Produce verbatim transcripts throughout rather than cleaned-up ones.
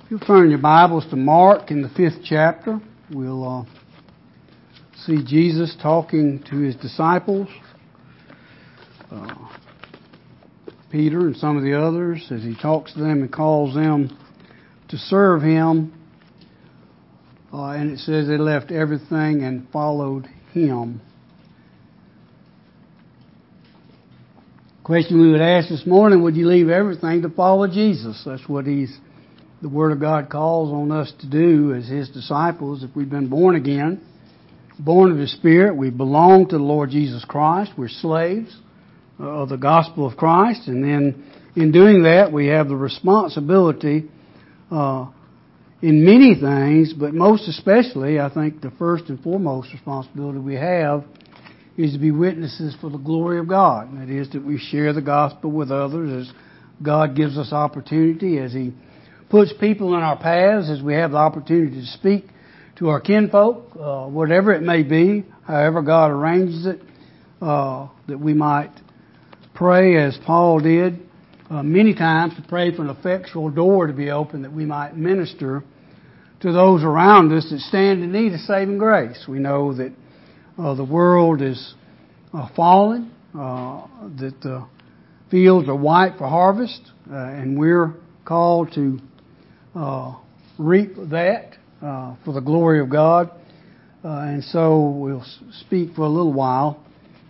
If you'll turn your Bibles to Mark in the fifth chapter, we'll uh, see Jesus talking to his disciples, uh, Peter and some of the others, as he talks to them and calls them to serve him. Uh, and it says they left everything and followed him. Question we would ask this morning, would you leave everything to follow Jesus? That's what he's the Word of God calls on us to do as His disciples. If we've been born again, born of His Spirit, we belong to the Lord Jesus Christ. We're slaves of the gospel of Christ. And then in doing that, we have the responsibility uh, in many things, but most especially, I think the first and foremost responsibility we have is to be witnesses for the glory of God. And that is that we share the gospel with others as God gives us opportunity, as He puts people in our paths, as we have the opportunity to speak to our kinfolk, uh, whatever it may be, however God arranges it, uh, that we might pray as Paul did uh, many times, to pray for an effectual door to be open, that we might minister to those around us that stand in need of saving grace. We know that uh, the world is uh, fallen, uh, that the fields are white for harvest, uh, and we're called to Uh, reap that uh, for the glory of God. Uh, and so we'll speak for a little while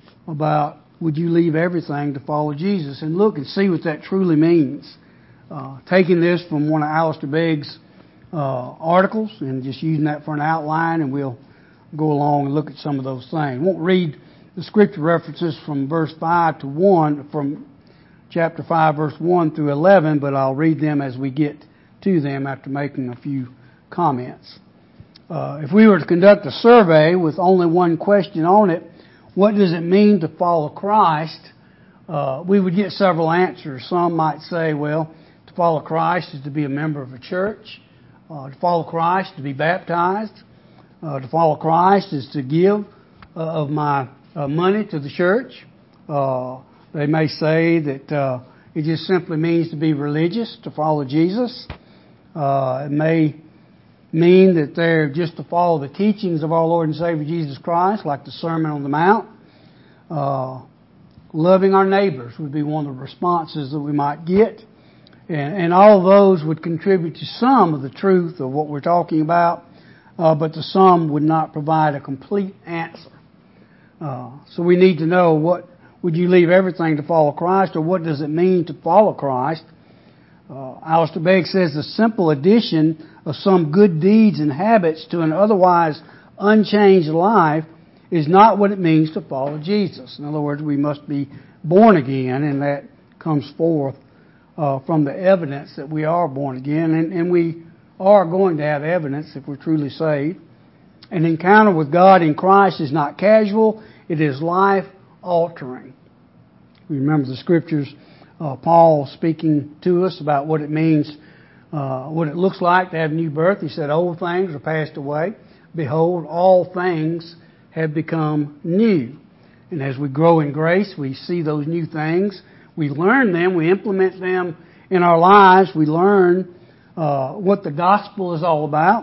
about, would you leave everything to follow Jesus? And look and see what that truly means. Uh, taking this from one of Alistair Begg's uh, articles and just using that for an outline, and we'll go along and look at some of those things. I won't read the scripture references from verse five to one, from chapter five, verse one through eleven, but I'll read them as we get to them after making a few comments. Uh, if we were to conduct a survey with only one question on it, what does it mean to follow Christ? Uh, we would get several answers. Some might say, well, to follow Christ is to be a member of a church. Uh, to follow Christ is to be baptized. Uh, to follow Christ is to give uh, of my uh, money to the church. Uh, they may say that uh, it just simply means to be religious, to follow Jesus. Uh, it may mean that they're just to follow the teachings of our Lord and Savior Jesus Christ, like the Sermon on the Mount. Uh, loving our neighbors would be one of the responses that we might get. And, and all of those would contribute to some of the truth of what we're talking about, uh, but the some would not provide a complete answer. Uh, so we need to know, what would you leave everything to follow Christ, or what does it mean to follow Christ? Uh, Alistair Begg says the simple addition of some good deeds and habits to an otherwise unchanged life is not what it means to follow Jesus. In other words, we must be born again, and that comes forth uh, from the evidence that we are born again, and, and we are going to have evidence if we're truly saved. An encounter with God in Christ is not casual, it is life-altering. We remember the scriptures, Uh, Paul speaking to us about what it means, uh, what it looks like to have new birth. He said, old things are passed away. Behold, all things have become new. And as we grow in grace, we see those new things. We learn them. We implement them in our lives. We learn uh, what the gospel is all about.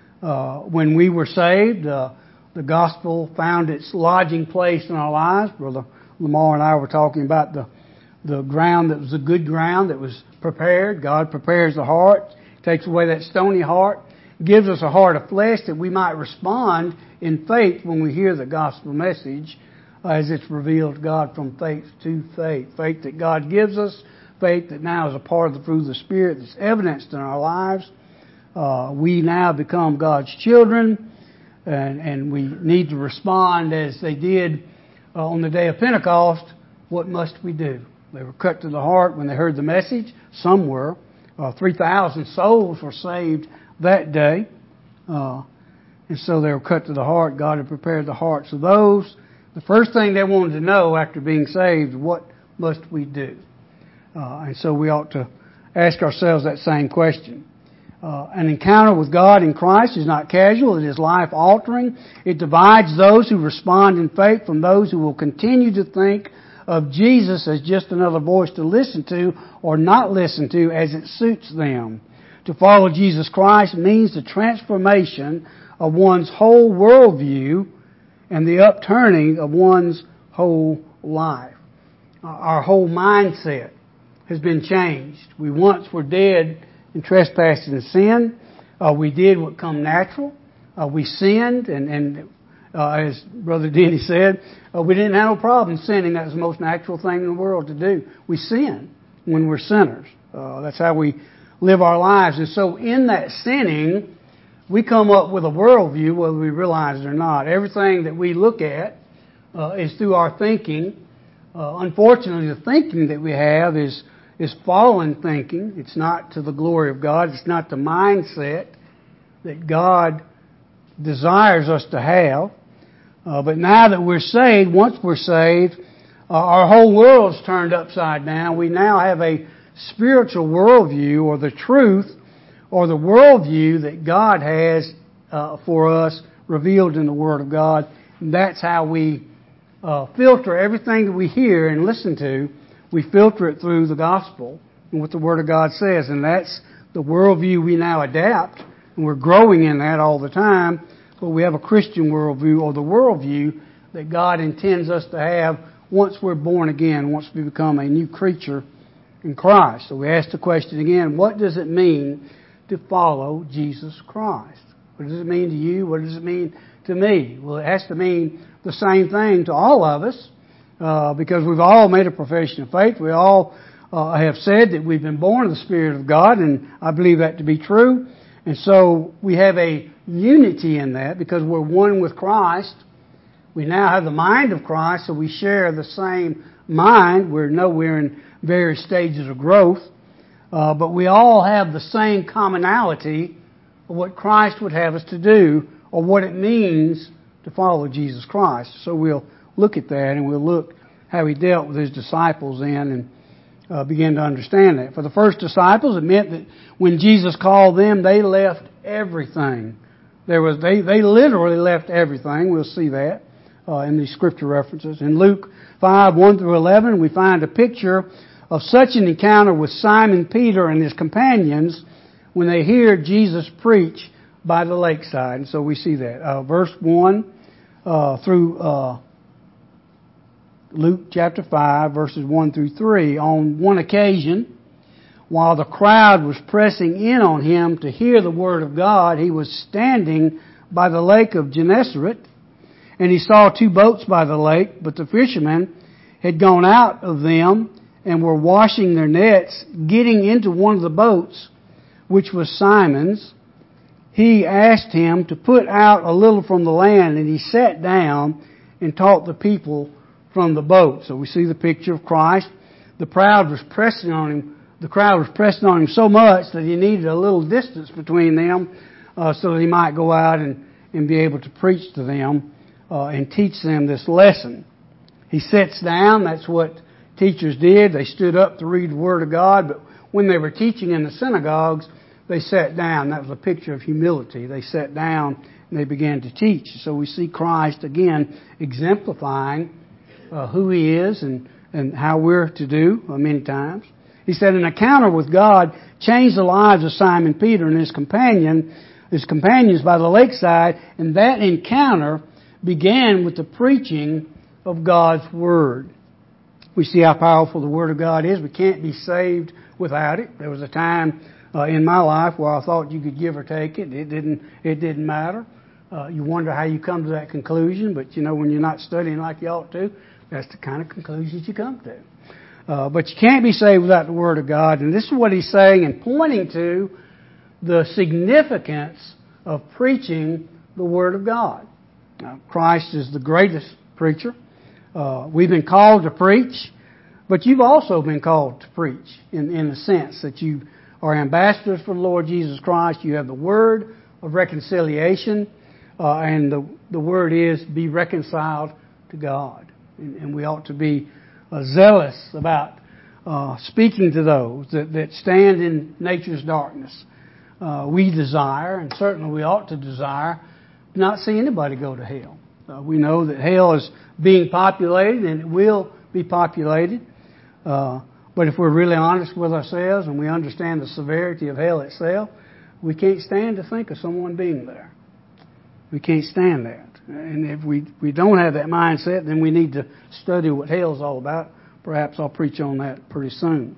Uh, when we were saved, uh, the gospel found its lodging place in our lives. Brother Lamar and I were talking about the The ground that was a good ground that was prepared. God prepares the heart, takes away that stony heart, gives us a heart of flesh that we might respond in faith when we hear the gospel message as it's revealed God from faith to faith. Faith that God gives us, faith that now is a part of the fruit of the Spirit that's evidenced in our lives. Uh, we now become God's children, and, and we need to respond as they did uh, on the day of Pentecost. What must we do? They were cut to the heart when they heard the message. Some were. Uh, three thousand souls were saved that day. Uh, and so they were cut to the heart. God had prepared the hearts of those. The first thing they wanted to know after being saved, what must we do? Uh, and so we ought to ask ourselves that same question. Uh, an encounter with God in Christ is not casual. It is life-altering. It divides those who respond in faith from those who will continue to think of Jesus as just another voice to listen to or not listen to as it suits them. To follow Jesus Christ means the transformation of one's whole worldview and the upturning of one's whole life. Our whole mindset has been changed. We once were dead in trespass and sin. Uh, we did what come natural. Uh, we sinned, and, and uh, as Brother Denny said, uh, we didn't have no problem sinning. That's the most natural thing in the world to do. We sin when we're sinners. Uh, that's how we live our lives. And so in that sinning, we come up with a worldview, whether we realize it or not. Everything that we look at uh, is through our thinking. Uh, unfortunately, the thinking that we have is is fallen thinking. It's not to the glory of God. It's not the mindset that God desires us to have. Uh, but now that we're saved, once we're saved, uh, our whole world's turned upside down. We now have a spiritual worldview, or the truth, or the worldview that God has uh, for us revealed in the Word of God. And that's how we uh, filter everything that we hear and listen to. We filter it through the gospel and what the Word of God says. And that's the worldview we now adapt. And we're growing in that all the time. But we have a Christian worldview, or the worldview that God intends us to have once we're born again, once we become a new creature in Christ. So we ask the question again, what does it mean to follow Jesus Christ? What does it mean to you? What does it mean to me? Well, it has to mean the same thing to all of us, uh, because we've all made a profession of faith. We all uh, have said that we've been born of the Spirit of God, and I believe that to be true. And so we have a unity in that because we're one with Christ. We now have the mind of Christ, so we share the same mind. We know we're in various stages of growth, uh, but we all have the same commonality of what Christ would have us to do, or what it means to follow Jesus Christ. So we'll look at that, and we'll look how He dealt with His disciples then, and uh, begin to understand that. For the first disciples, it meant that when Jesus called them, they left everything. There was they they literally left everything. We'll see that uh, in these scripture references. In Luke five, one through eleven, we find a picture of such an encounter with Simon Peter and his companions when they hear Jesus preach by the lakeside. And so we see that. Uh, verse one uh, through uh, Luke chapter five, verses one through three. On one occasion, while the crowd was pressing in on him to hear the word of God, he was standing by the lake of Gennesaret, and he saw two boats by the lake, but the fishermen had gone out of them and were washing their nets. Getting into one of the boats, which was Simon's, he asked him to put out a little from the land, and he sat down and taught the people from the boat. So we see the picture of Christ. The crowd was pressing on him. The crowd was pressing on him so much that he needed a little distance between them uh, so that he might go out and, and be able to preach to them uh, and teach them this lesson. He sits down. That's what teachers did. They stood up to read the Word of God, but when they were teaching in the synagogues, they sat down. That was a picture of humility. They sat down and they began to teach. So we see Christ, again, exemplifying uh, who He is and, and how we're to do uh, many times. He said an encounter with God changed the lives of Simon Peter and his companion, his companions by the lakeside, and that encounter began with the preaching of God's Word. We see how powerful the Word of God is. We can't be saved without it. There was a time uh, in my life where I thought you could give or take it. It didn't. It didn't matter. Uh, you wonder how you come to that conclusion, but you know when you're not studying like you ought to, that's the kind of conclusions you come to. Uh, but you can't be saved without the Word of God. And this is what he's saying and pointing to the significance of preaching the Word of God. Now, Christ is the greatest preacher. Uh, we've been called to preach, but you've also been called to preach in, in the sense that you are ambassadors for the Lord Jesus Christ. You have the Word of reconciliation, uh, and the, the Word is be reconciled to God. And, and we ought to be Uh, zealous about uh, speaking to those that, that stand in nature's darkness. Uh, we desire, and certainly we ought to desire, not see anybody go to hell. Uh, we know that hell is being populated, and it will be populated uh, But if we're really honest with ourselves and we understand the severity of hell itself, we can't stand to think of someone being there. We can't stand that. And if we, we don't have that mindset, then we need to study what hell's all about. Perhaps I'll preach on that pretty soon.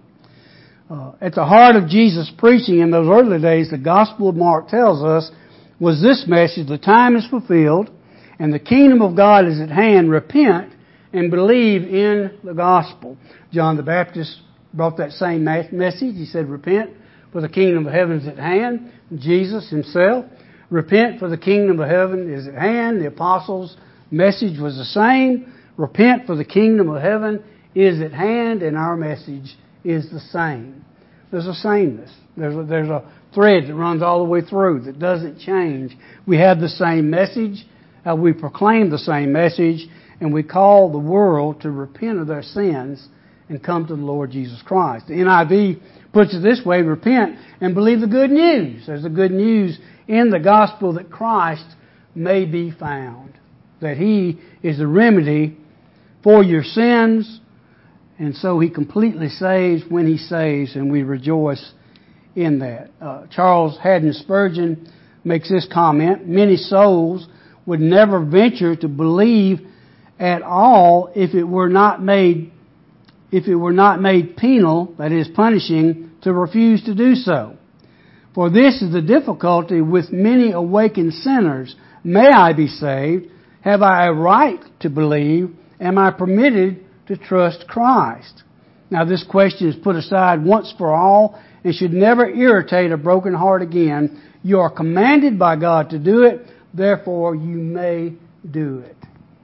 Uh, at the heart of Jesus' preaching in those early days, the Gospel of Mark tells us, was this message: the time is fulfilled and the kingdom of God is at hand. Repent and believe in the gospel. John the Baptist brought that same message. He said, repent, for the kingdom of heaven is at hand. Jesus himself, repent, for the kingdom of heaven is at hand. The apostles' message was the same. Repent, for the kingdom of heaven is at hand, and our message is the same. There's a sameness. There's a, there's a thread that runs all the way through that doesn't change. We have the same message. Uh, we proclaim the same message, and we call the world to repent of their sins and come to the Lord Jesus Christ. The N I V puts it this way: repent and believe the good news. There's the good news in the gospel that Christ may be found, that He is the remedy for your sins, and so He completely saves when He saves, and we rejoice in that. Uh, Charles Haddon Spurgeon makes this comment: many souls would never venture to believe at all if it were not made if it were not made penal, that is, punishing, to refuse to do so. For this is the difficulty with many awakened sinners. May I be saved? Have I a right to believe? Am I permitted to trust Christ? Now, this question is put aside once for all and should never irritate a broken heart again. You are commanded by God to do it, therefore you may do it.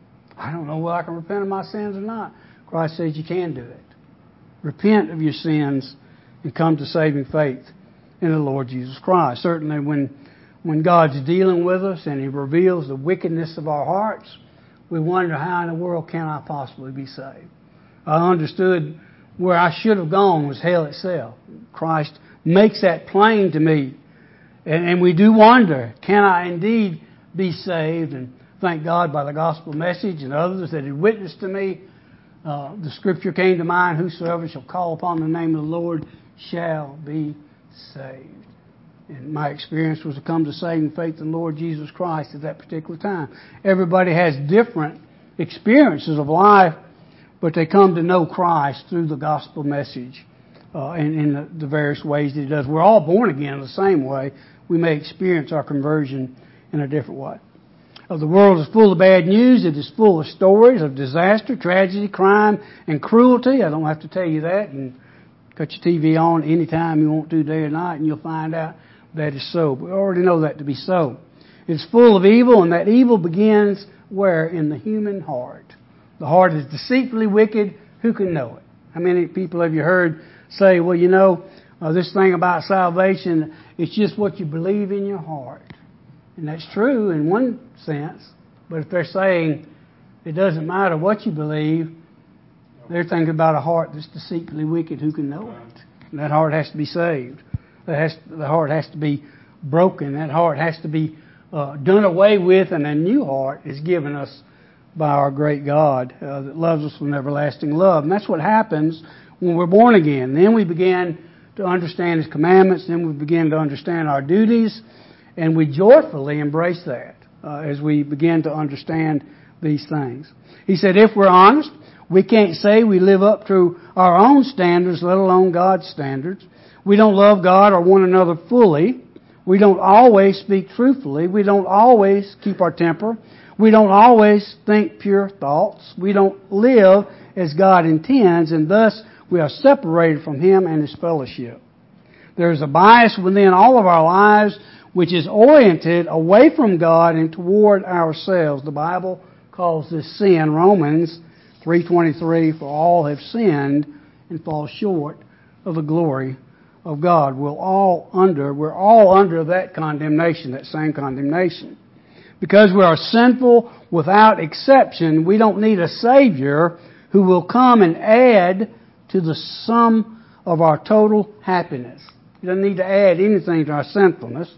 I don't know whether I can repent of my sins or not. Christ says you can do it. Repent of your sins and come to saving faith in the Lord Jesus Christ. Certainly when, when God's dealing with us and He reveals the wickedness of our hearts, we wonder, how in the world can I possibly be saved? I understood where I should have gone was hell itself. Christ makes that plain to me. And, and we do wonder, can I indeed be saved? And thank God by the gospel message and others that had witnessed to me. Uh, the scripture came to mind: whosoever shall call upon the name of the Lord shall be saved. And my experience was to come to saving faith in the Lord Jesus Christ at that particular time. Everybody has different experiences of life, but they come to know Christ through the gospel message uh, in, in the, the various ways that He does. We're all born again the same way. We may experience our conversion in a different way. Uh, the world is full of bad news. It is full of stories of disaster, tragedy, crime, and cruelty. I don't have to tell you that. And cut your T V on anytime you want to, day or night, and you'll find out that is so. We already know that to be so. It's full of evil, and that evil begins where? In the human heart. The heart is deceitfully wicked. Who can know it? How many people have you heard say, well, you know, uh, this thing about salvation, it's just what you believe in your heart. And that's true in one sense. But if they're saying it doesn't matter what you believe, they're thinking about a heart that's deceitfully wicked. Who can know it? And that heart has to be saved. That has, the heart has to be broken. That heart has to be uh, done away with, and a new heart is given us by our great God uh, that loves us with an everlasting love. And that's what happens when we're born again. Then we begin to understand His commandments. Then we begin to understand our duties. And we joyfully embrace that uh, as we begin to understand these things. He said, if we're honest, we can't say we live up to our own standards, let alone God's standards. We don't love God or one another fully. We don't always speak truthfully. We don't always keep our temper. We don't always think pure thoughts. We don't live as God intends, and thus we are separated from Him and His fellowship. There's a bias within all of our lives which is oriented away from God and toward ourselves. The Bible calls this sin. Romans three twenty-three, for all have sinned and fall short of the glory of God. We're all under, we're all under that condemnation, that same condemnation. Because we are sinful without exception, we don't need a Savior who will come and add to the sum of our total happiness. He doesn't need to add anything to our sinfulness.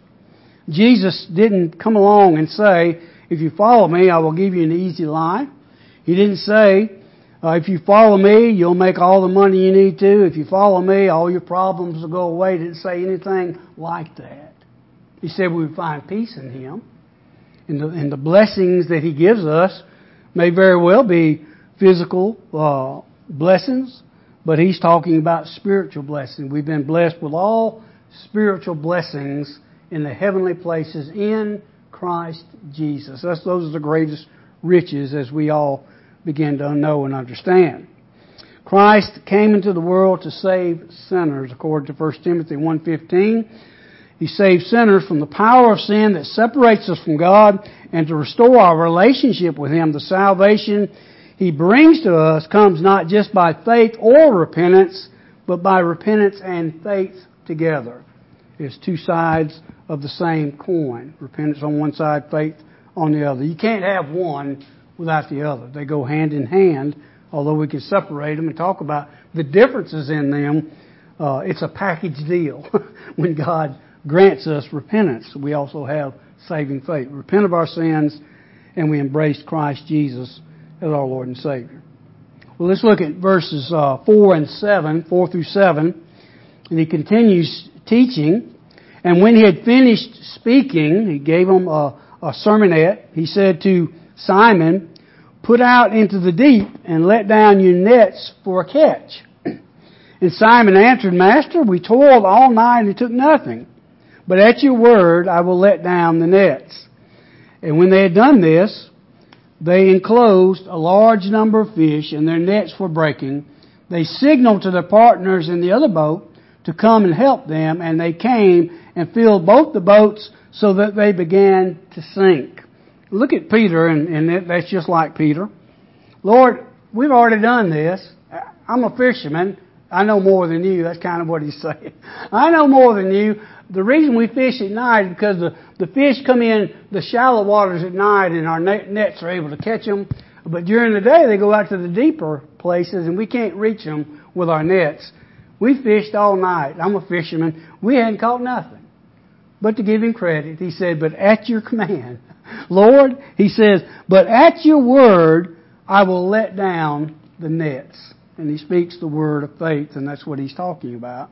Jesus didn't come along and say, if you follow me, I will give you an easy life. He didn't say, Uh, if you follow me, you'll make all the money you need to. If you follow me, all your problems will go away. He didn't say anything like that. He said we would find peace in Him. And the, and the blessings that He gives us may very well be physical uh, blessings, but He's talking about spiritual blessings. We've been blessed with all spiritual blessings in the heavenly places in Christ Jesus. That's, those are the greatest riches, as we all begin to know and understand. Christ came into the world to save sinners, according to First Timothy one fifteen. He saves sinners from the power of sin that separates us from God and to restore our relationship with Him. The salvation He brings to us comes not just by faith or repentance, but by repentance and faith together. It's two sides of the same coin. Repentance on one side, faith on the other. You can't have one without the other. They go hand in hand, although we can separate them and talk about the differences in them. Uh, it's a package deal. When God grants us repentance, we also have saving faith. We repent of our sins, and we embrace Christ Jesus as our Lord and Savior. Well, let's look at verses uh, four and seven, four through seven. And he continues teaching. And when he had finished speaking, he gave them a, a sermonette. He said to Simon, "Put out into the deep and let down your nets for a catch." And Simon answered, "Master, we toiled all night and took nothing. But at your word I will let down the nets." And when they had done this, they enclosed a large number of fish, and their nets were breaking. They signaled to their partners in the other boat to come and help them, and they came and filled both the boats so that they began to sink. Look at Peter, and, and that's just like Peter. "Lord, we've already done this. I'm a fisherman. I know more than you." That's kind of what he's saying. I know more than you. The reason we fish at night is because the, the fish come in the shallow waters at night and our net, nets are able to catch them. But during the day they go out to the deeper places and we can't reach them with our nets. We fished all night. I'm a fisherman. We hadn't caught nothing. But to give him credit, he said, "But at your command, Lord," he says, "but at your word I will let down the nets." And he speaks the word of faith, and that's what he's talking about.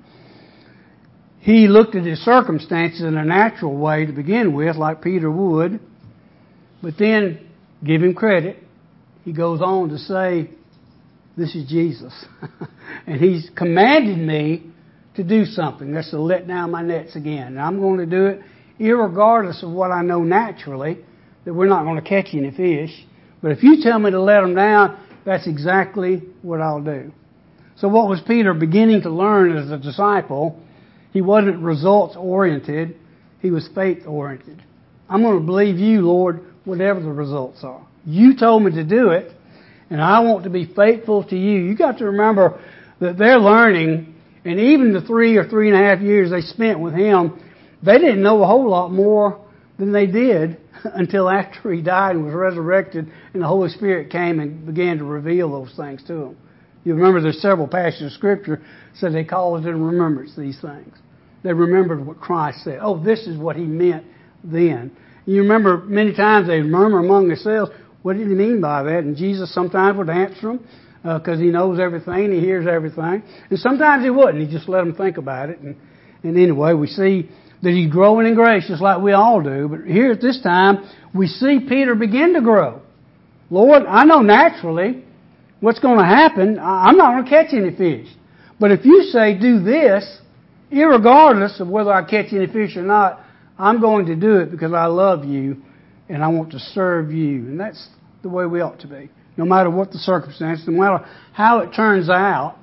He looked at his circumstances in a natural way to begin with, like Peter would. But then, give him credit, he goes on to say, this is Jesus. And He's commanded me to do something. That's to let down my nets again. And I'm going to do it irregardless of what I know naturally, that we're not going to catch any fish. But if you tell me to let them down, that's exactly what I'll do. So what was Peter beginning to learn as a disciple? He wasn't results-oriented. He was faith-oriented. I'm going to believe you, Lord, whatever the results are. You told me to do it, and I want to be faithful to you. You got to remember that they're learning, and even the three or three and a half years they spent with Him, they didn't know a whole lot more than they did until after He died and was resurrected, and the Holy Spirit came and began to reveal those things to them. You remember there's several passages of Scripture that said they called it in remembrance, these things. They remembered what Christ said. Oh, this is what He meant then. You remember many times they murmur among themselves, what did He mean by that? And Jesus sometimes would answer them because uh, He knows everything, He hears everything. And sometimes He wouldn't. He just let them think about it. And, and anyway, we see that He's growing in grace just like we all do. But here at this time, we see Peter begin to grow. Lord, I know naturally what's going to happen. I'm not going to catch any fish. But if you say do this, irregardless of whether I catch any fish or not, I'm going to do it because I love you and I want to serve you. And that's the way we ought to be. No matter what the circumstances, no matter how it turns out,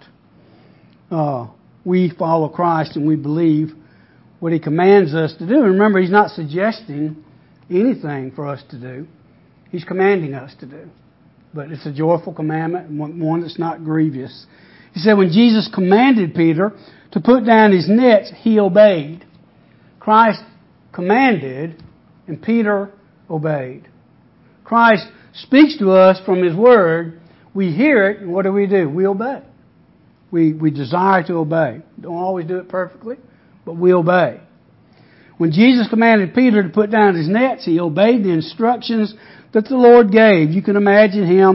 uh, we follow Christ and we believe what He commands us to do. And remember, He's not suggesting anything for us to do. He's commanding us to do. But it's a joyful commandment, and one that's not grievous. He said when Jesus commanded Peter to put down his nets, he obeyed. Christ commanded, and Peter obeyed. Christ speaks to us from His Word. We hear it, and what do we do? We obey. We, we desire to obey. Don't always do it perfectly, but we obey. When Jesus commanded Peter to put down his nets, he obeyed the instructions that the Lord gave. You can imagine him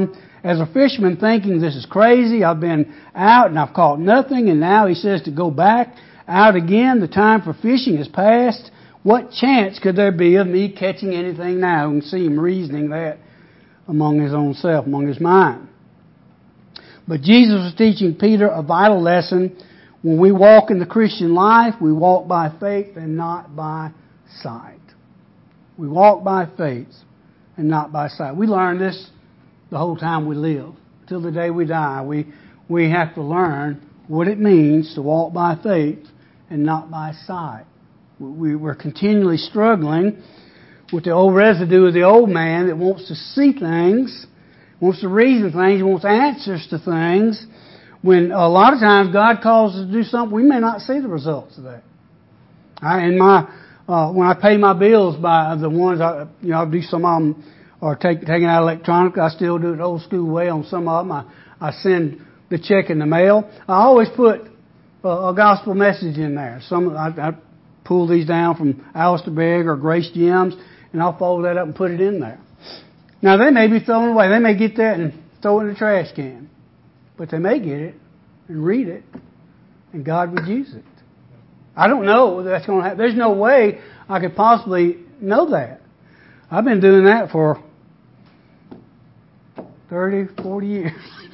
as a fisherman thinking this is crazy. I've been out and I've caught nothing, and now he says to go back out again. The time for fishing is past. What chance could there be of me catching anything now? You can see him reasoning that among his own self, among his mind. But Jesus was teaching Peter a vital lesson. When we walk in the Christian life, we walk by faith and not by sight. We walk by faith and not by sight. We learn this the whole time we live. Till the day we die, we, we have to learn what it means to walk by faith and not by sight. We, we're continually struggling with the old residue of the old man that wants to see things, wants to reason things, wants answers to things, when a lot of times God calls us to do something, we may not see the results of that. I, in my, uh, when I pay my bills by the ones, I, you know, I do some of them are take, taken out electronically. I still do it the old school way on some of them. I, I send the check in the mail. I always put a, a gospel message in there. Some I, I pull these down from Alistair Begg or Grace Gems, and I'll fold that up and put it in there. Now, they may be thrown away. They may get that and throw it in the trash can. But they may get it and read it, and God would use it. I don't know whether that's going to happen. There's no way I could possibly know that. I've been doing that for thirty, forty years.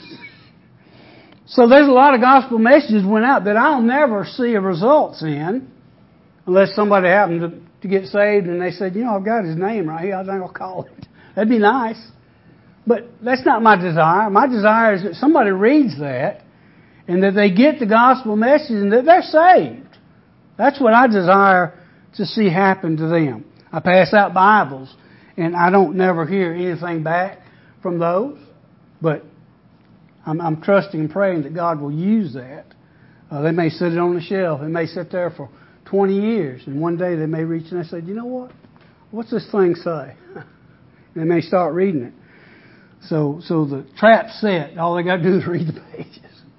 So there's a lot of gospel messages went out that I'll never see a results in unless somebody happened to, to get saved and they said, you know, I've got his name right here. I think I'll call it. That'd be nice. But that's not my desire. My desire is that somebody reads that and that they get the gospel message and that they're saved. That's what I desire to see happen to them. I pass out Bibles and I don't never hear anything back from those, but I'm, I'm trusting and praying that God will use that. Uh, they may sit it on the shelf. It may sit there for twenty years, and one day they may reach and they say, you know what? What's this thing say? They may start reading it. So, so the trap's set. All they got to do is read the pages.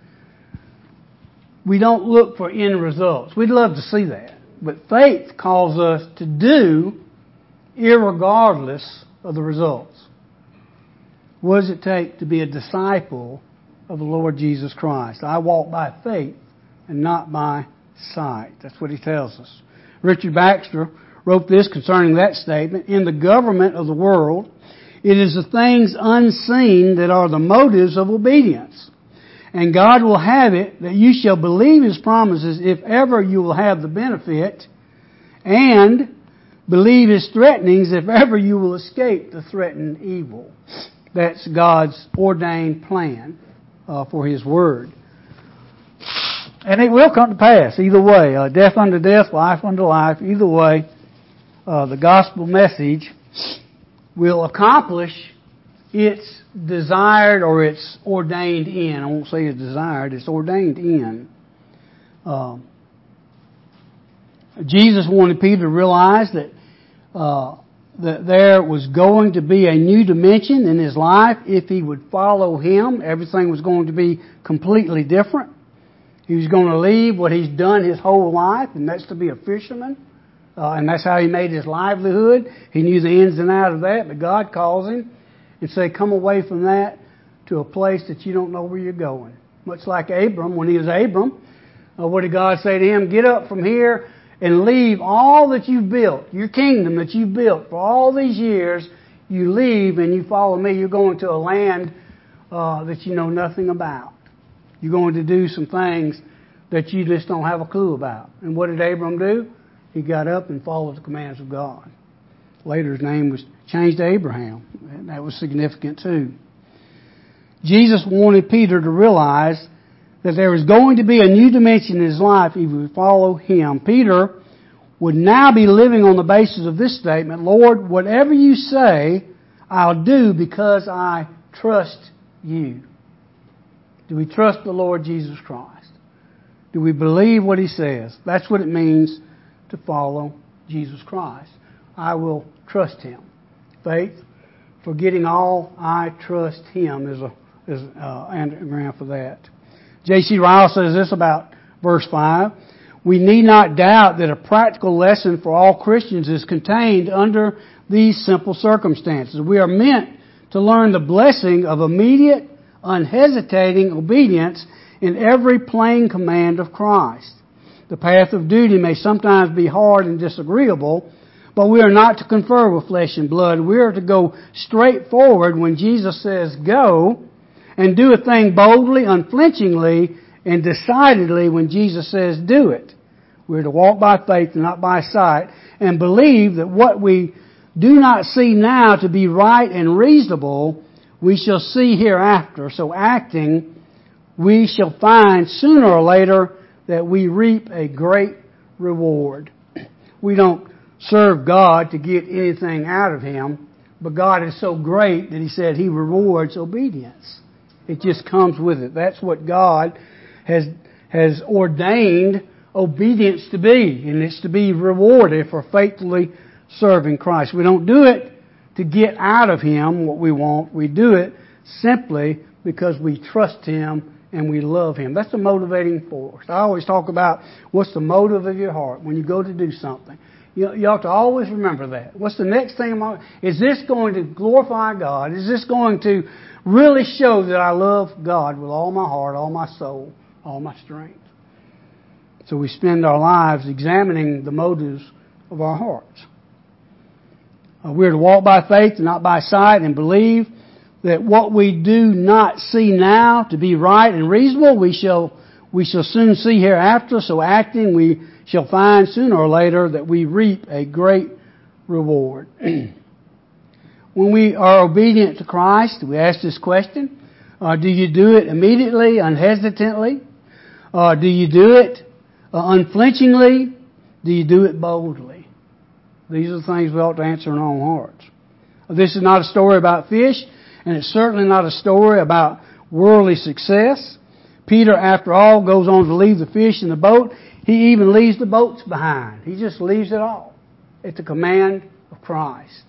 We don't look for end results. We'd love to see that. But faith calls us to do irregardless of the results. What does it take to be a disciple of the Lord Jesus Christ? I walk by faith and not by sight. That's what he tells us. Richard Baxter wrote this concerning that statement. In the government of the world, it is the things unseen that are the motives of obedience. And God will have it that you shall believe His promises if ever you will have the benefit, and believe His threatenings if ever you will escape the threatened evil. That's God's ordained plan uh, for His Word. And it will come to pass either way. Uh, death unto death, life unto life. Either way, uh, the gospel message will accomplish its desired or its ordained end. I won't say it's desired, it's ordained end. Um, Jesus wanted Peter to realize that, uh, that there was going to be a new dimension in his life if he would follow him. Everything was going to be completely different. He was going to leave what he's done his whole life, and that's to be a fisherman. Uh, and that's how he made his livelihood. He knew the ins and outs of that, but God calls him and say, come away from that to a place that you don't know where you're going. Much like Abram, when he was Abram, uh, what did God say to him? Get up from here and leave all that you've built, your kingdom that you've built for all these years. You leave and you follow me. You're going to a land uh, that you know nothing about. You're going to do some things that you just don't have a clue about. And what did Abram do? He got up and followed the commands of God. Later his name was changed to Abraham. And that was significant too. Jesus wanted Peter to realize that there was going to be a new dimension in his life if he would follow him. Peter would now be living on the basis of this statement, Lord, whatever you say, I'll do because I trust you. Do we trust the Lord Jesus Christ? Do we believe what He says? That's what it means to follow Jesus Christ. I will trust Him. Faith, forgetting all, I trust Him is a is an uh, anagram for that. J C Ryle says this about verse five. We need not doubt that a practical lesson for all Christians is contained under these simple circumstances. We are meant to learn the blessing of immediate, unhesitating obedience in every plain command of Christ. The path of duty may sometimes be hard and disagreeable, but we are not to confer with flesh and blood. We are to go straight forward when Jesus says go, and do a thing boldly, unflinchingly, and decidedly when Jesus says do it. We're to walk by faith and not by sight, and believe that what we do not see now to be right and reasonable, we shall see hereafter. So acting, we shall find sooner or later that we reap a great reward. We don't serve God to get anything out of Him, but God is so great that He said He rewards obedience. It just comes with it. That's what God has has ordained obedience to be, and it's to be rewarded for faithfully serving Christ. We don't do it to get out of Him what we want. We do it simply because we trust Him and we love Him. That's the motivating force. I always talk about what's the motive of your heart when you go to do something. You, you ought to always remember that. What's the next thing? I'm, is this going to glorify God? Is this going to really show that I love God with all my heart, all my soul, all my strength? So we spend our lives examining the motives of our hearts. Uh, we're to walk by faith and not by sight, and believe that what we do not see now to be right and reasonable, we shall we shall soon see hereafter. So acting, we shall find sooner or later that we reap a great reward. When we are obedient to Christ, we ask this question, uh, do you do it immediately, unhesitantly? Uh, do you do it uh, unflinchingly? Do you do it boldly? These are the things we ought to answer in our own hearts. This is not a story about fish, and it's certainly not a story about worldly success. Peter, after all, goes on to leave the fish in the boat. He even leaves the boats behind. He just leaves it all at the command of Christ.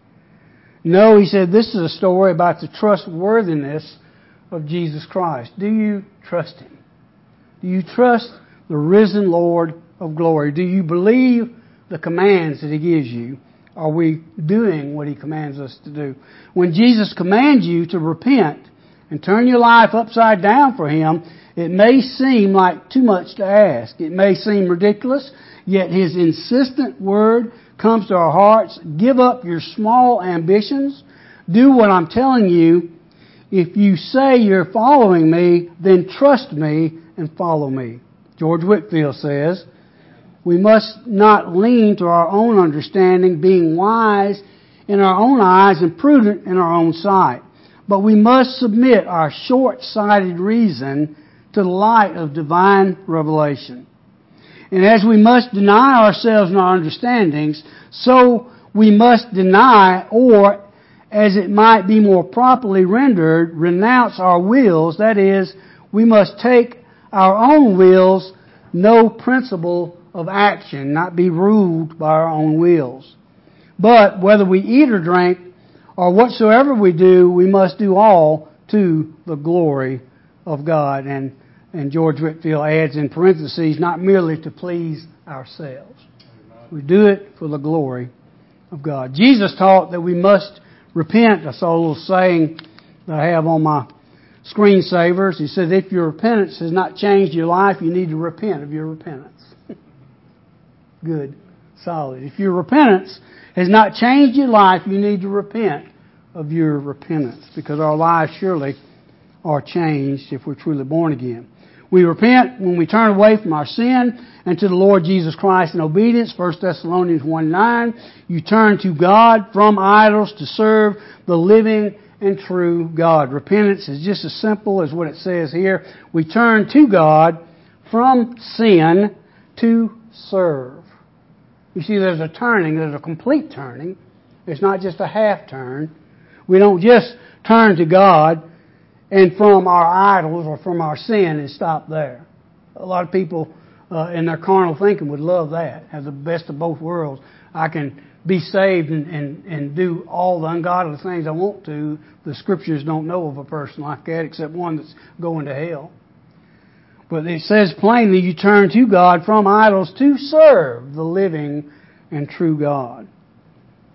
No, he said, this is a story about the trustworthiness of Jesus Christ. Do you trust Him? Do you trust the risen Lord of glory? Do you believe the commands that He gives you? Are we doing what He commands us to do? When Jesus commands you to repent and turn your life upside down for Him, it may seem like too much to ask. It may seem ridiculous, yet His insistent word comes to our hearts. Give up your small ambitions. Do what I'm telling you. If you say you're following me, then trust me and follow me. George Whitefield says, we must not lean to our own understanding, being wise in our own eyes and prudent in our own sight. But we must submit our short-sighted reason to the light of divine revelation. And as we must deny ourselves and our understandings, so we must deny, or as it might be more properly rendered, renounce our wills. That is, we must take our own wills, no principle of action, not be ruled by our own wills. But whether we eat or drink, or whatsoever we do, we must do all to the glory of God. And, and George Whitefield adds in parentheses, not merely to please ourselves. We do it for the glory of God. Jesus taught that we must repent. I saw a little saying that I have on my screensavers. He said, if your repentance has not changed your life, you need to repent of your repentance. Good. Solid. If your repentance has not changed your life, you need to repent of your repentance, because our lives surely are changed if we're truly born again. We repent when we turn away from our sin and to the Lord Jesus Christ in obedience. First Thessalonians one nine. You turn to God from idols to serve the living and true God. Repentance is just as simple as what it says here. We turn to God from sin to serve. You see, there's a turning, there's a complete turning. It's not just a half turn. We don't just turn to God and from our idols or from our sin and stop there. A lot of people uh, in their carnal thinking would love that, have the best of both worlds. I can be saved and, and, and do all the ungodly things I want to. The Scriptures don't know of a person like that except one that's going to hell. But it says plainly, you turn to God from idols to serve the living and true God.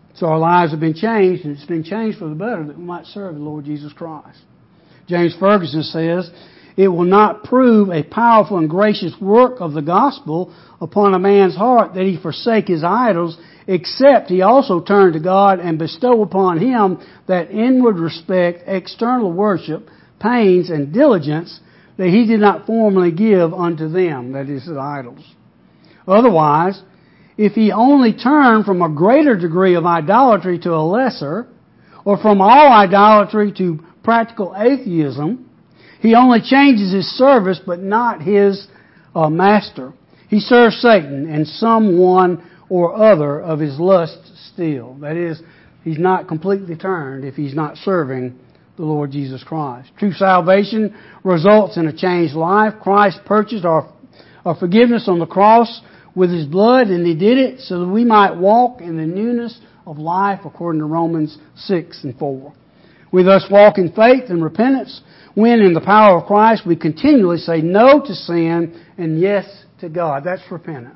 So our lives have been changed, and it's been changed for the better that we might serve the Lord Jesus Christ. James Ferguson says, "It will not prove a powerful and gracious work of the gospel upon a man's heart that he forsake his idols, except he also turn to God and bestow upon him that inward respect, external worship, pains, and diligence that he did not formerly give unto them," that is, the idols. Otherwise, if he only turn from a greater degree of idolatry to a lesser, or from all idolatry to practical atheism, he only changes his service but not his uh, master. He serves Satan and someone or other of his lusts still. That is, he's not completely turned if he's not serving the Lord Jesus Christ. True salvation results in a changed life. Christ purchased our, our forgiveness on the cross with His blood, and He did it so that we might walk in the newness of life according to Romans six and four. We thus walk in faith and repentance when in the power of Christ we continually say no to sin and yes to God. That's repentance.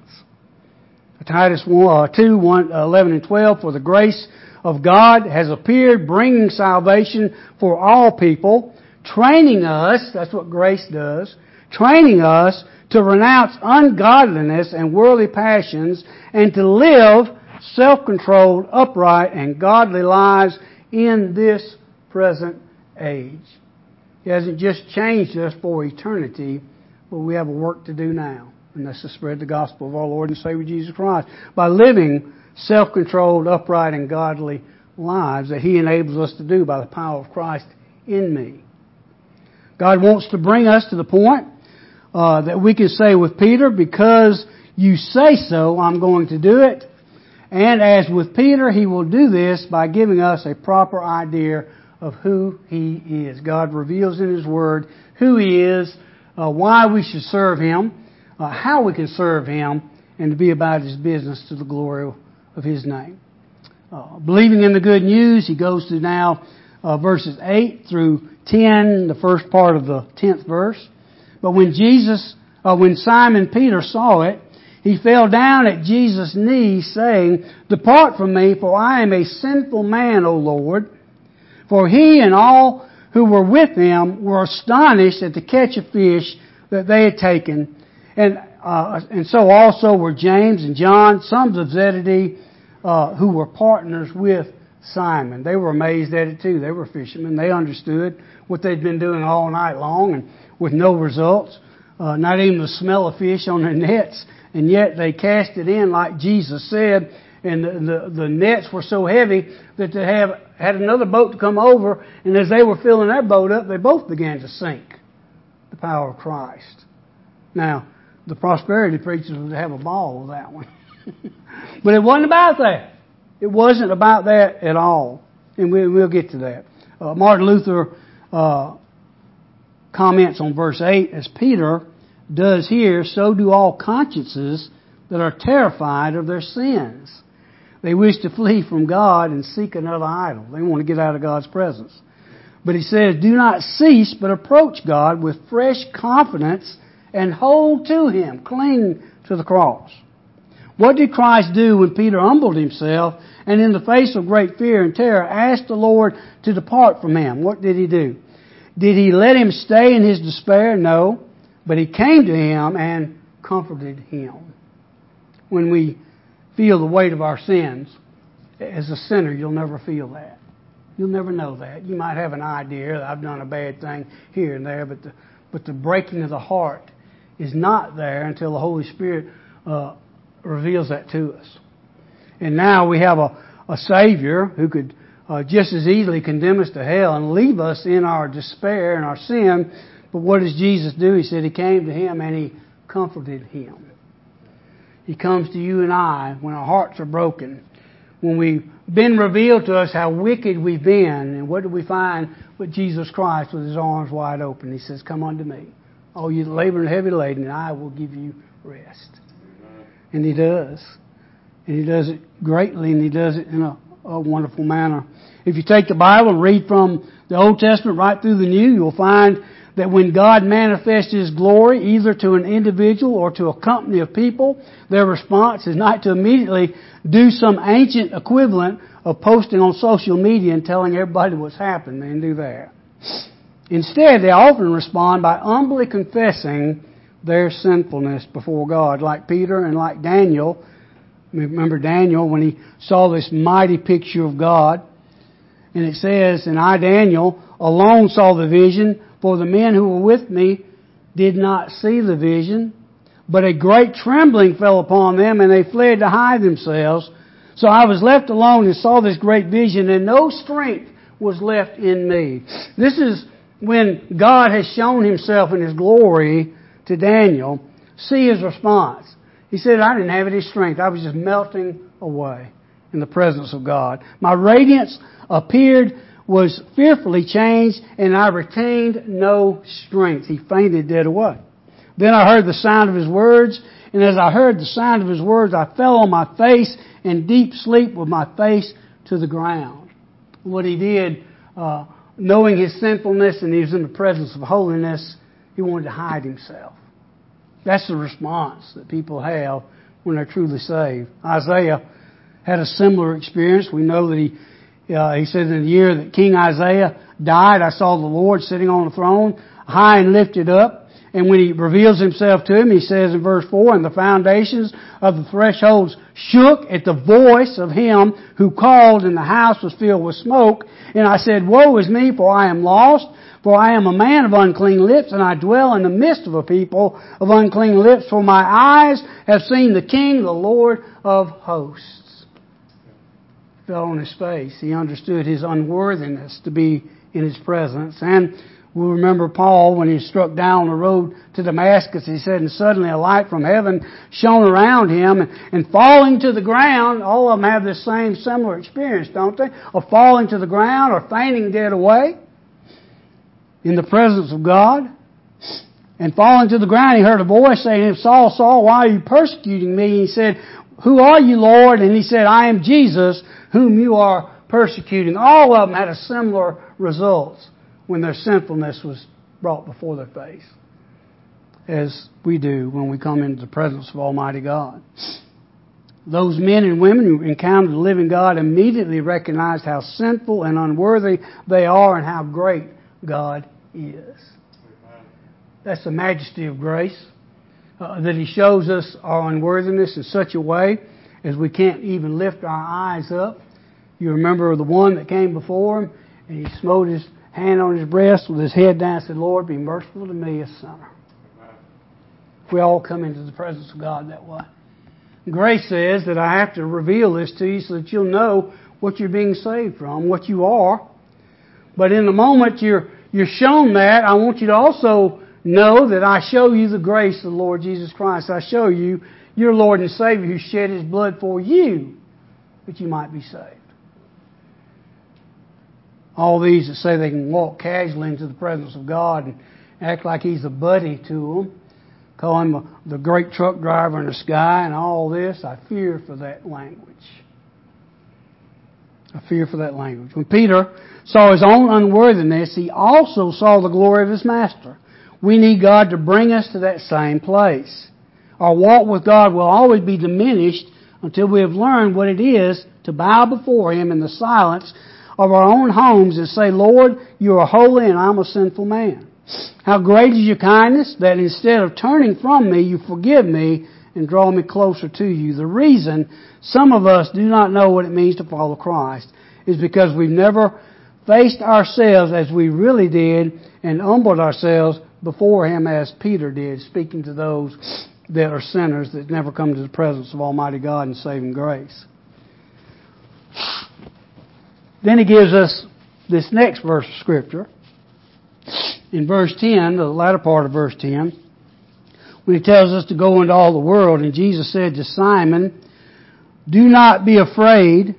Titus two, one, eleven and twelve, "For the grace of God has appeared, bringing salvation for all people, training us," that's what grace does, "training us to renounce ungodliness and worldly passions, and to live self-controlled, upright, and godly lives in this present age." He hasn't just changed us for eternity, but we have a work to do now. And that's to spread the gospel of our Lord and Savior Jesus Christ by living self-controlled, upright, and godly lives that He enables us to do by the power of Christ in me. God wants to bring us to the point uh, that we can say with Peter, "Because you say so, I'm going to do it." And as with Peter, He will do this by giving us a proper idea of who He is. God reveals in His Word who He is, uh, why we should serve Him, Uh, how we can serve Him, and to be about His business to the glory of His name. Uh, believing in the good news, he goes to now uh, verses eight through ten, the first part of the tenth verse. "But when Jesus, uh, when Simon Peter saw it, he fell down at Jesus' knees, saying, 'Depart from me, for I am a sinful man, O Lord.' For he and all who were with him were astonished at the catch of fish that they had taken. And uh, and so also were James and John, sons of Zebedee, uh, who were partners with Simon." They were amazed at it too. They were fishermen. They understood what they'd been doing all night long and with no results. Uh, not even the smell of fish on their nets. And yet they cast it in like Jesus said. And the, the, the nets were so heavy that they have, had another boat to come over. And as they were filling their boat up, they both began to sink. The power of Christ. Now, the prosperity preachers would have a ball with that one. But it wasn't about that. It wasn't about that at all. And we, we'll get to that. Uh, Martin Luther uh, comments on verse eight, "As Peter does here, so do all consciences that are terrified of their sins. They wish to flee from God and seek another idol." They want to get out of God's presence. But he says, "Do not cease, but approach God with fresh confidence and hold to Him." Cling to the cross. What did Christ do when Peter humbled himself and in the face of great fear and terror asked the Lord to depart from him? What did He do? Did He let him stay in his despair? No. But He came to him and comforted him. When we feel the weight of our sins, as a sinner, you'll never feel that. You'll never know that. You might have an idea that I've done a bad thing here and there, but the, but the breaking of the heart is not there until the Holy Spirit uh, reveals that to us. And now we have a, a Savior who could uh, just as easily condemn us to hell and leave us in our despair and our sin. But what does Jesus do? He said He came to him and He comforted him. He comes to you and I when our hearts are broken, when we've been revealed to us how wicked we've been. And what do we find but Jesus Christ with His arms wide open? He says, "Come unto me, all you labor and heavy laden, and I will give you rest." And He does. And He does it greatly, and He does it in a, a wonderful manner. If you take the Bible and read from the Old Testament right through the New, you'll find that when God manifests His glory, either to an individual or to a company of people, their response is not to immediately do some ancient equivalent of posting on social media and telling everybody what's happened. They didn't do that. Instead, they often respond by humbly confessing their sinfulness before God, like Peter and like Daniel. Remember Daniel when he saw this mighty picture of God. And it says, and I, Daniel, alone saw the vision, for the men who were with me did not see the vision. But a great trembling fell upon them, and they fled to hide themselves. So I was left alone and saw this great vision, and no strength was left in me. This is when God has shown Himself in His glory to Daniel. See his response. He said, I didn't have any strength. I was just melting away in the presence of God. My radiance appeared, was fearfully changed, and I retained no strength. He fainted dead away. Then I heard the sound of His words, and as I heard the sound of His words, I fell on my face in deep sleep with my face to the ground. What he did, uh, knowing his sinfulness and he was in the presence of holiness, he wanted to hide himself. That's the response that people have when they're truly saved. Isaiah had a similar experience. We know that he uh, he said in the year that King Isaiah died, I saw the Lord sitting on the throne, high and lifted up. And when He reveals Himself to him, He says in verse four, and the foundations of the thresholds shook at the voice of Him who called, and the house was filled with smoke. And I said, woe is me, for I am lost, for I am a man of unclean lips, and I dwell in the midst of a people of unclean lips, for my eyes have seen the King, the Lord of hosts. Fell on his face. He understood his unworthiness to be in His presence. And we remember Paul when he struck down the road to Damascus. He said, and suddenly a light from heaven shone around him, and, and falling to the ground, all of them have this same similar experience, don't they? Of falling to the ground or fainting dead away in the presence of God. And falling to the ground, he heard a voice saying, Saul, Saul, why are you persecuting me? And he said, who are you, Lord? And he said, I am Jesus, whom you are persecuting. All of them had a similar result when their sinfulness was brought before their face, as we do when we come into the presence of Almighty God. Those men and women who encountered the living God immediately recognized how sinful and unworthy they are and how great God is. That's the majesty of grace, uh, that He shows us our unworthiness in such a way as we can't even lift our eyes up. You remember the one that came before Him, and He smote His hand on his breast with his head down and said, Lord, be merciful to me, a sinner. We all come into the presence of God that way. Grace says that I have to reveal this to you so that you'll know what you're being saved from, what you are. But in the moment you're you're shown that, I want you to also know that I show you the grace of the Lord Jesus Christ. I show you your Lord and Savior who shed His blood for you, that you might be saved. All these that say they can walk casually into the presence of God and act like He's a buddy to them, call Him the great truck driver in the sky and all this, I fear for that language. I fear for that language. When Peter saw his own unworthiness, he also saw the glory of his Master. We need God to bring us to that same place. Our walk with God will always be diminished until we have learned what it is to bow before Him in the silence of our own homes and say, Lord, you are holy and I'm a sinful man. How great is your kindness that instead of turning from me, you forgive me and draw me closer to you. The reason some of us do not know what it means to follow Christ is because we've never faced ourselves as we really did and humbled ourselves before Him as Peter did, speaking to those that are sinners that never come to the presence of Almighty God in saving grace. Then he gives us this next verse of Scripture. In verse ten, the latter part of verse ten, when he tells us to go into all the world, and Jesus said to Simon, do not be afraid.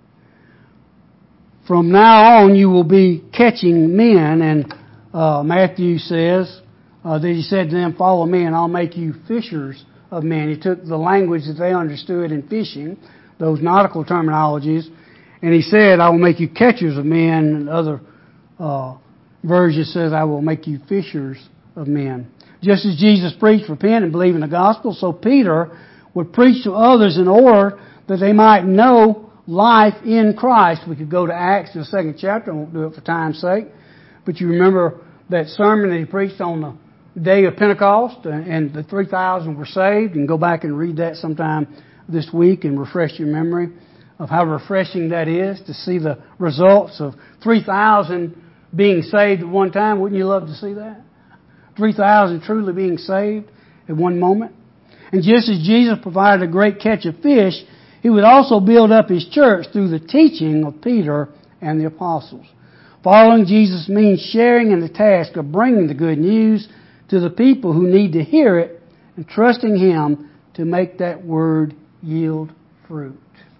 From now on you will be catching men. And uh, Matthew says uh, that He said to them, follow me and I'll make you fishers of men. He took the language that they understood in fishing, those nautical terminologies, and He said, I will make you catchers of men and other uh, version says, I will make you fishers of men. Just as Jesus preached, repent and believe in the gospel, so Peter would preach to others in order that they might know life in Christ. We could go to Acts in the second chapter. I won't do it for time's sake. But you remember that sermon that he preached on the day of Pentecost, and the three thousand were saved. You can go back and read that sometime this week and refresh your memory of how refreshing that is to see the results of three thousand being saved at one time. Wouldn't you love to see that? three thousand truly being saved at one moment. And just as Jesus provided a great catch of fish, He would also build up His church through the teaching of Peter and the apostles. Following Jesus means sharing in the task of bringing the good news to the people who need to hear it and trusting Him to make that word yield fruit.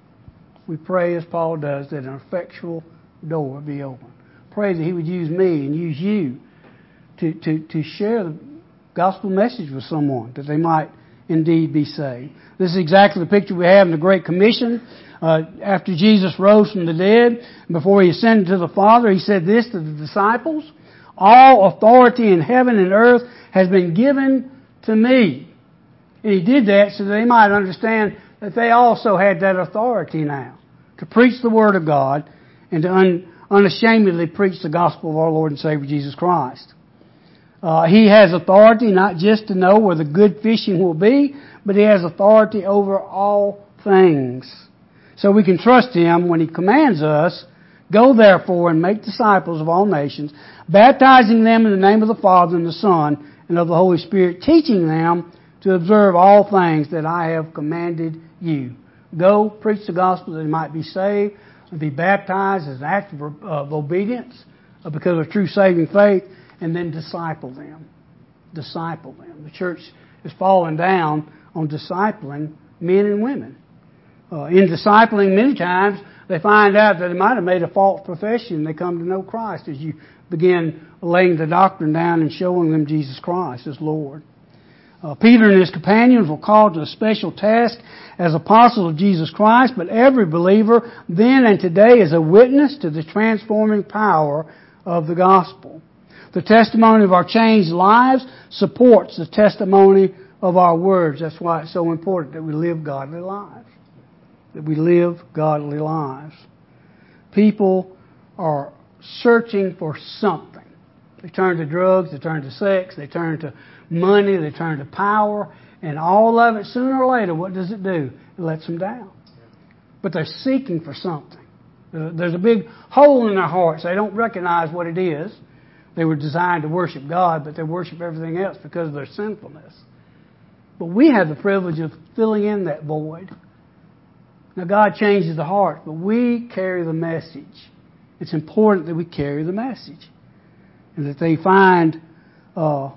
We pray, as Paul does, that an effectual door be open. Pray that He would use me and use you to, to, to share the gospel message with someone, that they might indeed be saved. This is exactly the picture we have in the Great Commission. Uh, after Jesus rose from the dead, before He ascended to the Father, He said this to the disciples, all authority in heaven and earth has been given to me. And He did that so that they might understand that they also had that authority now to preach the Word of God and to un- unashamedly preach the gospel of our Lord and Savior Jesus Christ. Uh, he has authority not just to know where the good fishing will be, but He has authority over all things. So we can trust Him when He commands us, go therefore and make disciples of all nations, baptizing them in the name of the Father and the Son and of the Holy Spirit, teaching them to observe all things that I have commanded you. Go, preach the gospel that they might be saved, and be baptized as an act of, of obedience because of true saving faith, and then disciple them. Disciple them. The church is falling down on discipling men and women. Uh, in discipling, many times, they find out that they might have made a false profession. They come to know Christ as you begin laying the doctrine down and showing them Jesus Christ as Lord. Uh, Peter and his companions were called to a special task as apostles of Jesus Christ, but every believer then and today is a witness to the transforming power of the gospel. The testimony of our changed lives supports the testimony of our words. That's why it's so important that we live godly lives. That we live godly lives. People are searching for something. They turn to drugs, they turn to sex, they turn to money, they turn to power, and all of it, sooner or later, what does it do? It lets them down. But they're seeking for something. There's a big hole in their hearts. They don't recognize what it is. They were designed to worship God, but they worship everything else because of their sinfulness. But we have the privilege of filling in that void. Now, God changes the heart, but we carry the message. It's important that we carry the message and that they find uh,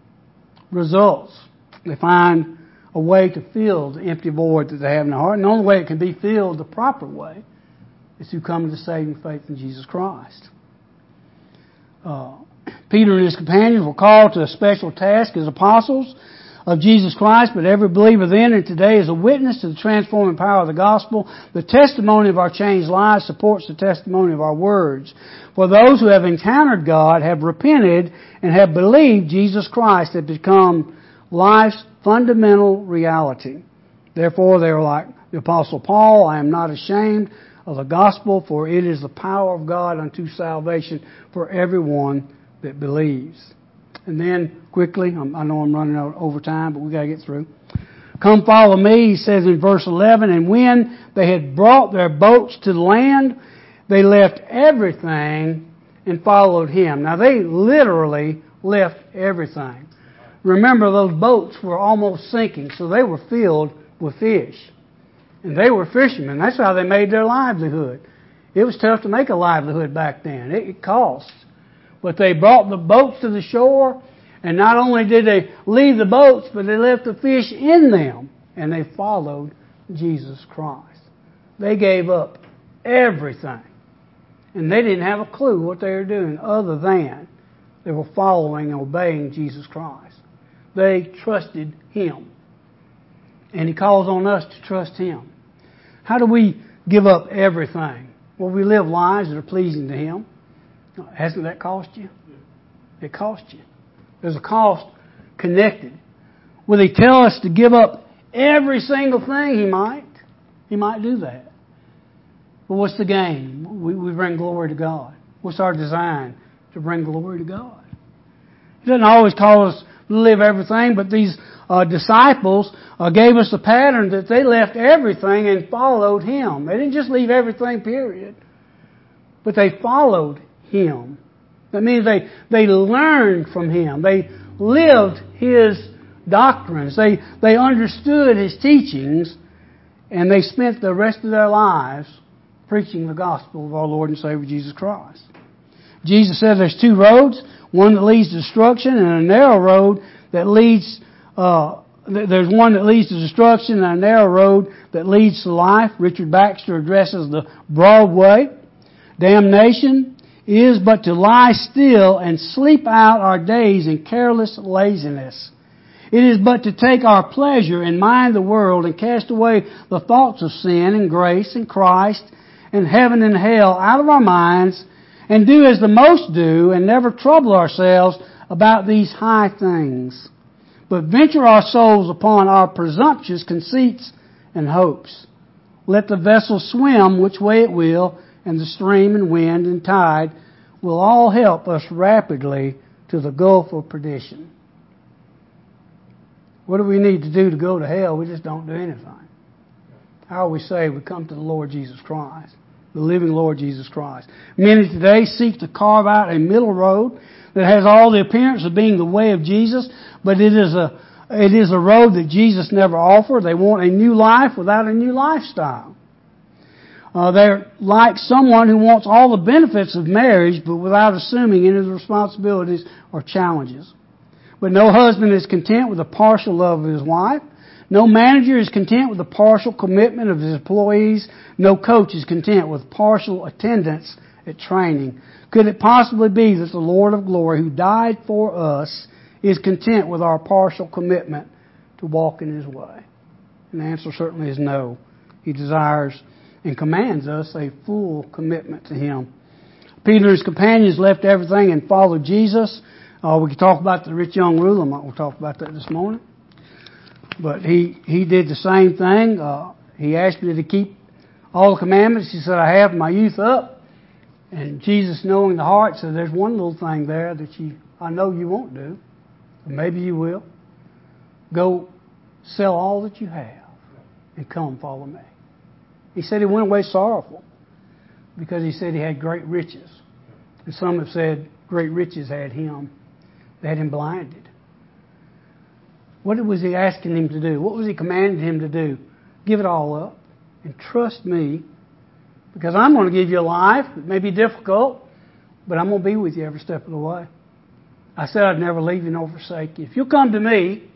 results. They find a way to fill the empty void that they have in their heart. And the only way it can be filled the proper way is to come to saving faith in Jesus Christ. Uh, Peter and his companions were called to a special task as apostles of Jesus Christ, but every believer then and today is a witness to the transforming power of the gospel. The testimony of our changed lives supports the testimony of our words. For those who have encountered God, have repented, and have believed Jesus Christ has become life's fundamental reality. Therefore, they are like the Apostle Paul, I am not ashamed of the gospel, for it is the power of God unto salvation for everyone that believes. And then, quickly, I know I'm running out over time, but we got to get through. Come follow me, he says in verse eleven, and when they had brought their boats to the land, they left everything and followed him. Now, they literally left everything. Remember, those boats were almost sinking, so they were filled with fish. And they were fishermen. That's how they made their livelihood. It was tough to make a livelihood back then. It, it cost. But they brought the boats to the shore, and not only did they leave the boats, but they left the fish in them, and they followed Jesus Christ. They gave up everything. And they didn't have a clue what they were doing other than they were following and obeying Jesus Christ. They trusted Him. And He calls on us to trust Him. How do we give up everything? Well, we live lives that are pleasing to Him. Hasn't that cost you? It costs you. There's a cost connected. Will He tell us to give up every single thing? He might. He might do that. But what's the gain? We, we bring glory to God. What's our design? To bring glory to God. He doesn't always call us to live everything, but these uh, disciples uh, gave us a pattern that they left everything and followed Him. They didn't just leave everything, period. But they followed Him. That means they, they learned from Him. They lived His doctrines. They, they understood His teachings, and they spent the rest of their lives preaching the gospel of our Lord and Savior Jesus Christ. Jesus said there's two roads, one that leads to destruction and a narrow road that leads, uh, there's one that leads to destruction and a narrow road that leads to life. Richard Baxter addresses the broad way. Damnation is but to lie still and sleep out our days in careless laziness. It is but to take our pleasure and mind the world and cast away the thoughts of sin and grace and Christ and heaven and hell out of our minds and do as the most do and never trouble ourselves about these high things, but venture our souls upon our presumptuous conceits and hopes. Let the vessel swim which way it will, and the stream and wind and tide will all help us rapidly to the gulf of perdition. What do we need to do to go to hell? We just don't do anything. How we say we come to the Lord Jesus Christ, the living Lord Jesus Christ. Many today seek to carve out a middle road that has all the appearance of being the way of Jesus, but it is a it is a road that Jesus never offered. They want a new life without a new lifestyle. Uh, they're like someone who wants all the benefits of marriage, but without assuming any of the responsibilities or challenges. But no husband is content with a partial love of his wife. No manager is content with the partial commitment of his employees. No coach is content with partial attendance at training. Could it possibly be that the Lord of glory, who died for us, is content with our partial commitment to walk in His way? And the answer certainly is no. He desires and commands us a full commitment to Him. Peter and his companions left everything and followed Jesus. Uh, we could talk about the rich young ruler. I'm not going to talk about that this morning. But he, he did the same thing. Uh, he asked me to keep all the commandments. He said, I have my youth up. And Jesus, knowing the heart, said, there's one little thing there that you, I know you won't do. But maybe you will. Go sell all that you have and come follow me. He said he went away sorrowful because he said he had great riches. And some have said great riches had him. They had him blinded. What was he asking him to do? What was he commanding him to do? Give it all up and trust me, because I'm going to give you a life. It may be difficult, but I'm going to be with you every step of the way. I said I'd never leave you nor forsake you. If you'll come to me,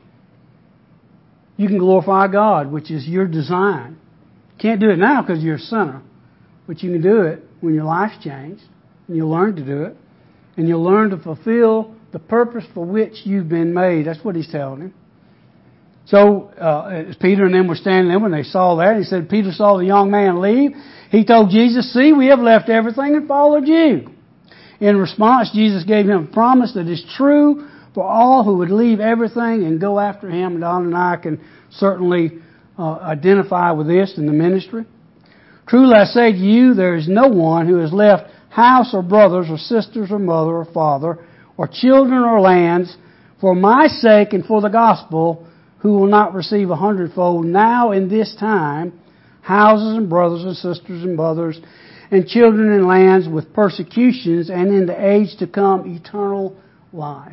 you can glorify God, which is your design. You can't do it now because you're a sinner, but you can do it when your life's changed, and you'll learn to do it, and you'll learn to fulfill the purpose for which you've been made. That's what he's telling him. So, uh, as Peter and them were standing there when they saw that, he said, Peter saw the young man leave. He told Jesus, see, we have left everything and followed you. In response, Jesus gave him a promise that is true for all who would leave everything and go after him. And Don and I can certainly uh, identify with this in the ministry. Truly I say to you, there is no one who has left house or brothers or sisters or mother or father or children or lands for my sake and for the gospel, who will not receive a hundredfold now in this time, houses and brothers and sisters and mothers and children and lands with persecutions, and in the age to come eternal life.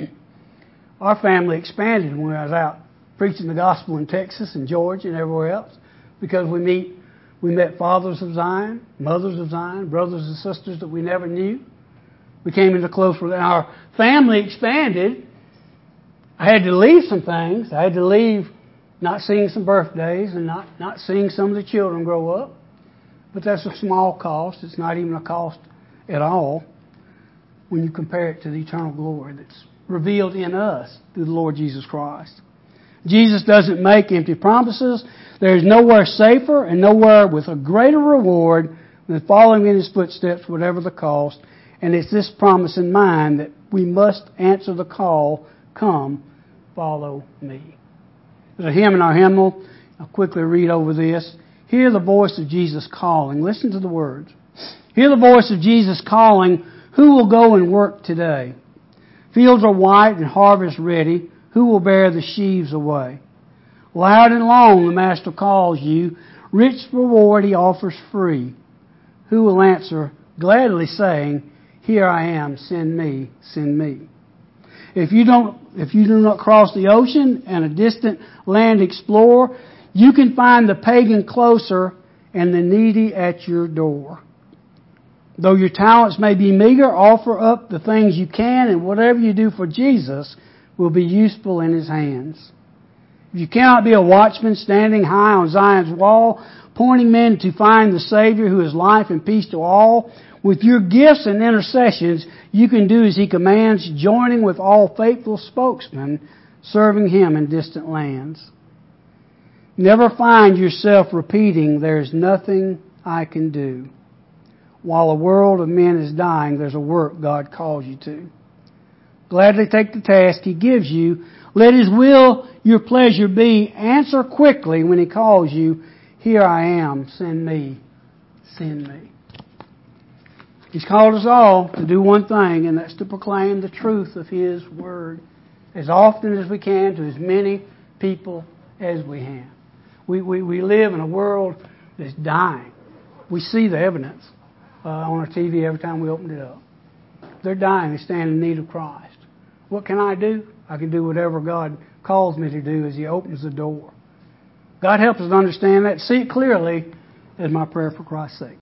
Our family expanded when I was out preaching the gospel in Texas and Georgia and everywhere else, because we meet we met fathers of Zion, mothers of Zion, brothers and sisters that we never knew. We came into close with our family expanded. I had to leave some things. I had to leave not seeing some birthdays and not, not seeing some of the children grow up. But that's a small cost. It's not even a cost at all when you compare it to the eternal glory that's revealed in us through the Lord Jesus Christ. Jesus doesn't make empty promises. There is nowhere safer and nowhere with a greater reward than following in His footsteps, whatever the cost. And it's this promise in mind that we must answer the call, come, follow me. There's a hymn in our hymnal. I'll quickly read over this. Hear the voice of Jesus calling. Listen to the words. Hear the voice of Jesus calling. Who will go and work today? Fields are white and harvest ready. Who will bear the sheaves away? Loud and long the Master calls you. Rich reward He offers free. Who will answer, gladly saying, Here I am, send me, send me. If you don't, if you do not cross the ocean and a distant land explore, you can find the pagan closer and the needy at your door. Though your talents may be meager, offer up the things you can, and whatever you do for Jesus will be useful in His hands. If you cannot be a watchman standing high on Zion's wall, pointing men to find the Savior who is life and peace to all, with your gifts and intercessions, you can do as He commands, joining with all faithful spokesmen, serving Him in distant lands. Never find yourself repeating, there's nothing I can do. While a world of men is dying, there's a work God calls you to. Gladly take the task He gives you. Let His will your pleasure be. Answer quickly when He calls you. Here I am, send me, send me. He's called us all to do one thing, and that's to proclaim the truth of His Word as often as we can to as many people as we can. We, we, we live in a world that's dying. We see the evidence uh, on our T V every time we open it up. They're dying. They stand in need of Christ. What can I do? I can do whatever God calls me to do as He opens the door. God helps us understand that, see it clearly, is my prayer for Christ's sake.